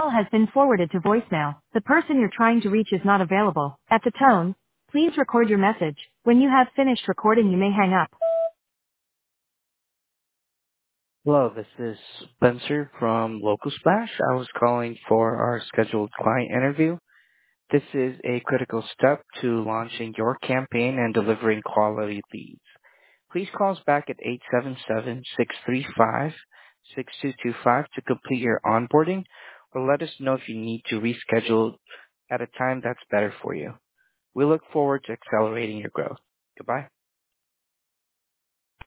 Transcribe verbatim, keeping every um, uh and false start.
Call has been forwarded to voicemail. The person you're trying to reach is not available. At the tone, please record your message. When you have finished recording, you may hang up. Hello, this is Spencer from Local Splash. I was calling for our scheduled client interview. This is a critical step to launching your campaign and delivering quality leads. Please call us back at eight seven seven, six three five, six two two five to complete your onboarding, or let us know if you need to reschedule at a time that's better for you. We look forward to accelerating your growth. Goodbye.